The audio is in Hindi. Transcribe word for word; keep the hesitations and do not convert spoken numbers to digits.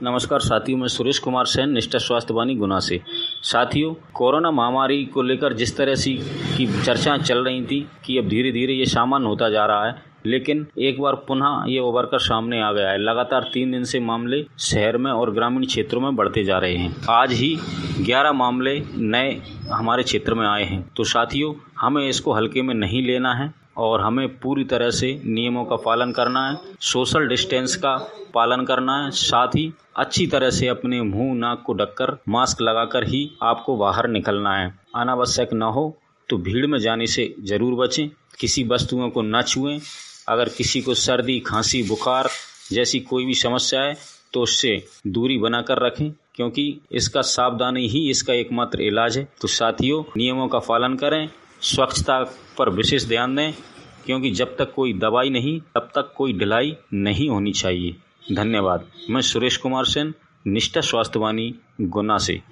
नमस्कार साथियों, मैं सुरेश कुमार सेन, निष्ठा स्वास्थ्य वाणी गुना से। साथियों, कोरोना महामारी को लेकर जिस तरह से की चर्चाएं चल रही थी कि अब धीरे धीरे ये सामान्य होता जा रहा है, लेकिन एक बार पुनः ये उभर कर सामने आ गया है। लगातार तीन दिन से मामले शहर में और ग्रामीण क्षेत्रों में बढ़ते जा रहे हैं। आज ही ग्यारह मामले नए हमारे क्षेत्र में आए हैं। तो साथियों, हमें इसको हल्के में नहीं लेना है और हमें पूरी तरह से नियमों का पालन करना है, सोशल डिस्टेंस का पालन करना है। साथ ही अच्छी तरह से अपने मुंह नाक को ढककर मास्क लगाकर ही आपको बाहर निकलना है। अनावश्यक न हो तो भीड़ में जाने से जरूर बचें। किसी वस्तुओं को न छुएं। अगर किसी को सर्दी, खांसी, बुखार जैसी कोई भी समस्या है तो उससे दूरी बनाकर रखें, क्योंकि इसका सावधानी ही इसका एकमात्र इलाज है। तो साथियों, नियमों का पालन करें, स्वच्छता पर विशेष ध्यान दें, क्योंकि जब तक कोई दवाई नहीं तब तक कोई ढिलाई नहीं होनी चाहिए। धन्यवाद। मैं सुरेश कुमार सेन, निष्ठा स्वास्थ्य वाणी गुना से।